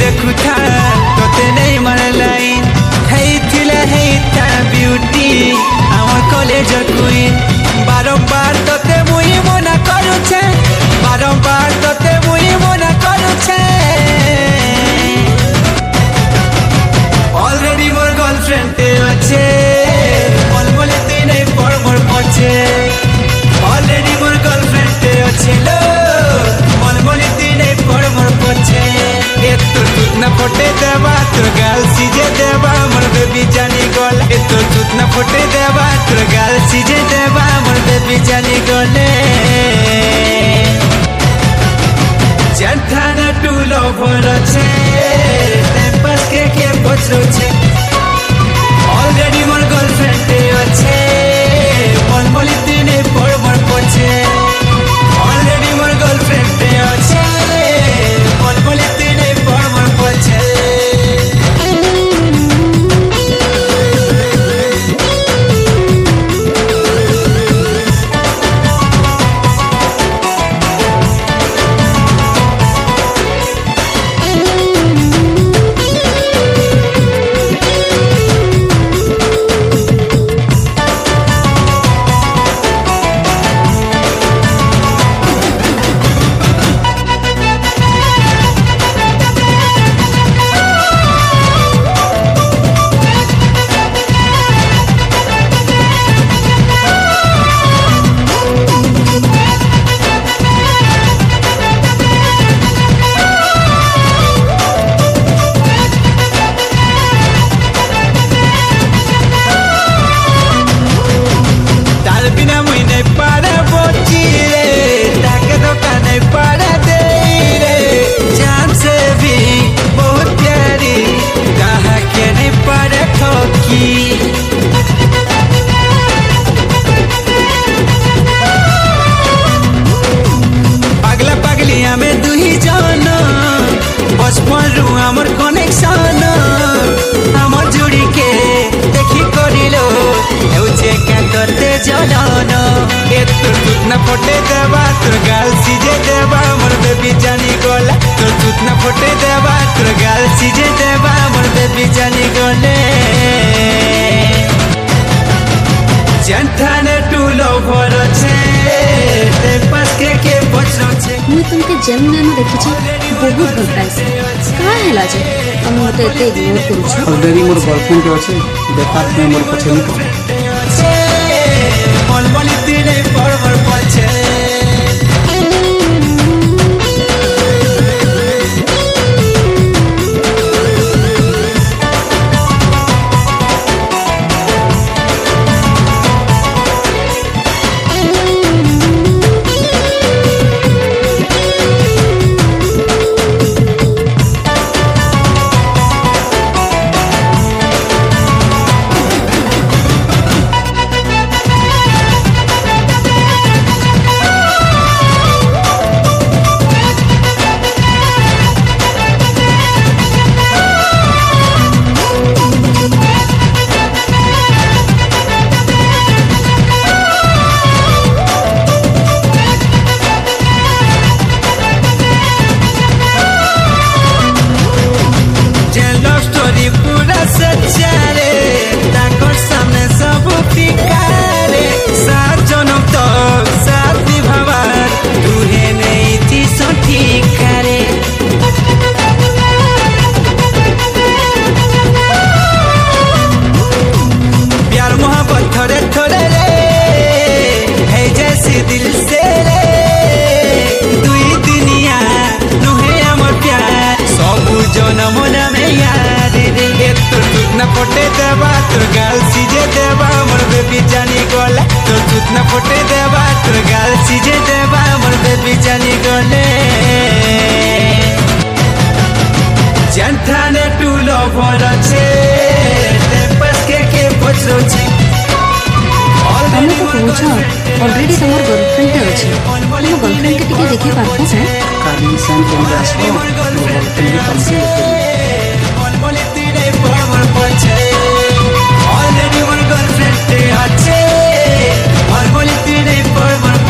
देखुथा तोते नहीं मन लाइन हेइथिला हेइता ब्यूटी आवर कॉलेज क्वीन बारंबार तोते मुई मना करूछे बारंबार तोते मुई मना करूछे ऑलरेडी मोर गर्लफ्रेंड अच्छे मलमले ते नहीं पड़ मोर पछे ऑलरेडी मोर गर्लफ्रेंड अच्छे लो मलमले ते नहीं पड़ मोर पछे ए तो दूध न फोटे देबा तोर गाल सीजे देबा मोर बेबी जानी गले ए तो दूध न फोटे देबा तोर गाल सीजे देबा मोर बेबी जानी गले जंठाना टूलो भर छे टेम्पस के पछरो छे ऑलरेडी मोर गर्लफ्रेंड अच्छे मलमली तिने पड़ मोर पछे ऑलरेडी मोर गर्लफ्रेंड अच्छे मलमली तिने पड़ मोर पछे फोटे देबा तोर गाल सीजे देबा मोर बेबी जानी गले तोर दूध न फोटे देबा तोर गाल सीजे देबा मोर बेबी जानी गले जंठाने टूलो भर छे टेम्पस के पछरो छे मुई तुमके जन्म में देखि छी बहुत भल पाइसे का हैला जे हम मते एते इग्नोर करू छी ऑलरेडी मोर गर्लफ्रेंड अछि बेकार में मोर पछे नहीं मलमली तिने पड़ मोर पछे फोटे देबा तोर गाल सीजे देबा मोर बेबी जानी गले तोर दूध न फोटे देबा तोर गाल सीजे देबा मोर बेबी जानी गले जंठाने टूलो भर छे टेम्पस के पछरो छे हमें तो पूछो ऑलरेडी तमोर गर्लफ्रेंड अछि हम गर्लफ्रेंड के टिके देखे पारबो से काली सन के आसो गर्लफ्रेंड के कम ऑलरेडी मोर गर्लफ्रेंड अच्छे और बोली तीने पर